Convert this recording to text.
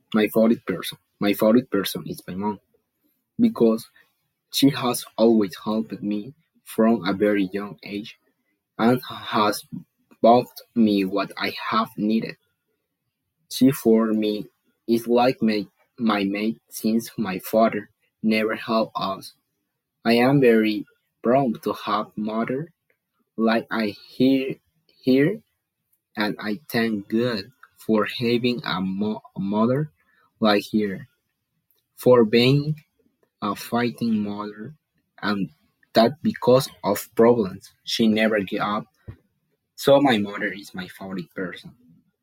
My favorite person is my mom because she has always helped me from a very young age and has bought me what I have needed. She for me is like my mate since my father never helped us. I am very proud to have mother like I hear here, and I thank God for having a mother like her, for being a fighting mother, and that because of problems she never gave up. So my mother is my favorite person.